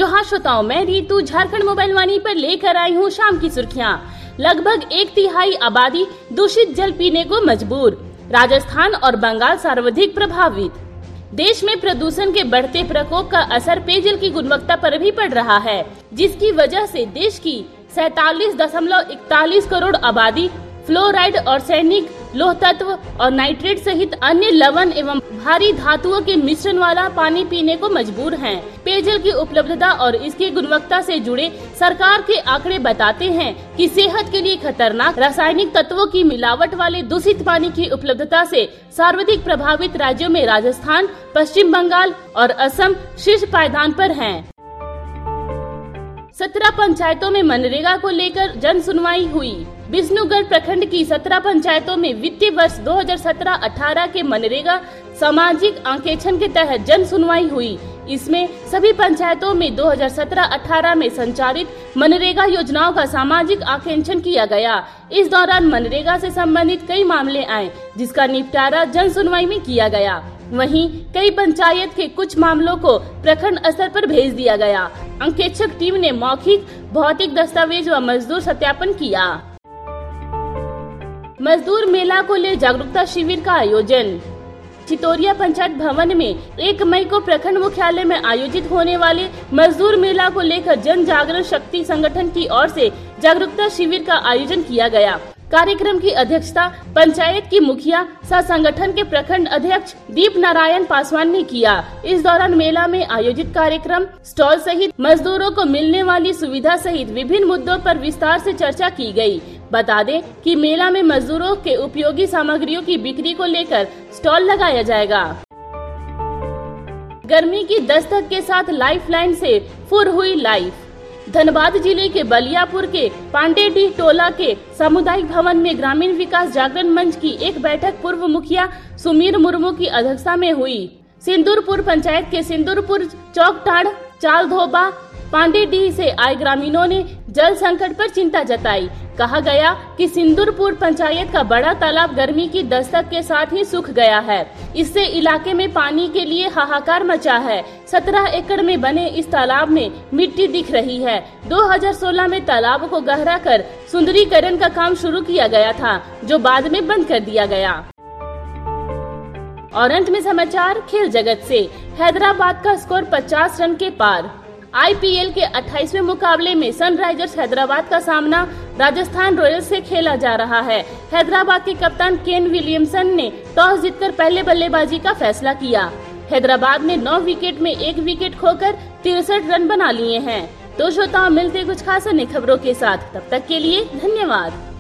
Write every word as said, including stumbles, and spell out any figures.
जो हाँ श्रोताओं, मैं रीतू झारखंड मोबाइल वाणी पर लेकर आई हूँ शाम की सुर्खियाँ। लगभग एक तिहाई आबादी दूषित जल पीने को मजबूर। राजस्थान और बंगाल सर्वाधिक प्रभावित। देश में प्रदूषण के बढ़ते प्रकोप का असर पेयजल की गुणवत्ता पर भी पड़ रहा है, जिसकी वजह से देश की सैतालीस दशमलव इकतालीस करोड़ आबादी फ्लोराइड, आर्सेनिक, लोह तत्व और नाइट्रेट सहित अन्य लवण एवं भारी धातुओं के मिश्रण वाला पानी पीने को मजबूर हैं। पेयजल की उपलब्धता और इसकी गुणवत्ता से जुड़े सरकार के आंकड़े बताते हैं कि सेहत के लिए खतरनाक रासायनिक तत्वों की मिलावट वाले दूषित पानी की उपलब्धता से सर्वाधिक प्रभावित राज्यों में राजस्थान, पश्चिम बंगाल और असम शीर्ष पायदान पर हैं। सत्रह पंचायतों में मनरेगा को लेकर जन सुनवाई हुई। विष्णुगढ़ प्रखंड की सत्रह पंचायतों में वित्तीय वर्ष दो हज़ार सत्रह अठारह के मनरेगा सामाजिक आंकेक्षण के तहत जन सुनवाई हुई। इसमें सभी पंचायतों में दो हज़ार सत्रह अठारह में संचालित मनरेगा योजनाओं का सामाजिक आंकेक्षण किया गया। इस दौरान मनरेगा से संबंधित कई मामले आए, जिसका निपटारा जन सुनवाई में किया गया। वहीं कई पंचायत के कुछ मामलों को प्रखंड स्तर पर भेज दिया गया। अंकेक्षक टीम ने मौखिक, भौतिक दस्तावेज व मजदूर सत्यापन किया। मजदूर मेला को ले जागरूकता शिविर का आयोजन। चितौरिया पंचायत भवन में एक मई को प्रखंड मुख्यालय में आयोजित होने वाले मजदूर मेला को लेकर जन जागरण शक्ति संगठन की ओर से जागरूकता शिविर का आयोजन किया गया। कार्यक्रम की अध्यक्षता पंचायत की मुखिया सह संगठन के प्रखंड अध्यक्ष दीप नारायण पासवान ने किया। इस दौरान मेला में आयोजित कार्यक्रम, स्टॉल सहित मजदूरों को मिलने वाली सुविधा सहित विभिन्न मुद्दों पर विस्तार से चर्चा की गई। बता दें कि मेला में मजदूरों के उपयोगी सामग्रियों की बिक्री को लेकर स्टॉल लगाया जाएगा। गर्मी की दस्तक के साथ लाइफलाइन से फुर हुई लाइफ। धनबाद जिले के बलियापुर के पांडेडीह टोला के सामुदायिक भवन में ग्रामीण विकास जागरण मंच की एक बैठक पूर्व मुखिया सुमीर मुर्मू की अध्यक्षता में हुई। सिंदूरपुर पंचायत के सिंदूरपुर, चौकटाड़, चालधोबा, पांडेडीह से आए ग्रामीणों ने जल संकट पर चिंता जताई। कहा गया कि सिंदूरपुर पंचायत का बड़ा तालाब गर्मी की दस्तक के साथ ही सूख गया है। इससे इलाके में पानी के लिए हाहाकार मचा है। सत्रह एकड़ में बने इस तालाब में मिट्टी दिख रही है। दो हज़ार सोलह में तालाब को गहरा कर सुंदरीकरण का काम शुरू किया गया था, जो बाद में बंद कर दिया गया। और अंत में समाचार खेल जगत से। हैदराबाद का स्कोर पचास रन के पार। आईपीएल के अट्ठाईसवें मुकाबले में सनराइजर्स हैदराबाद का सामना राजस्थान रॉयल्स से खेला जा रहा है। हैदराबाद के कप्तान केन विलियमसन ने टॉस जीतकर पहले बल्लेबाजी का फैसला किया। हैदराबाद ने नौ विकेट में एक विकेट खोकर तिरसठ रन बना लिए हैं। तो श्रोताओं, मिलते कुछ खास अन्य खबरों के साथ, तब तक के लिए धन्यवाद।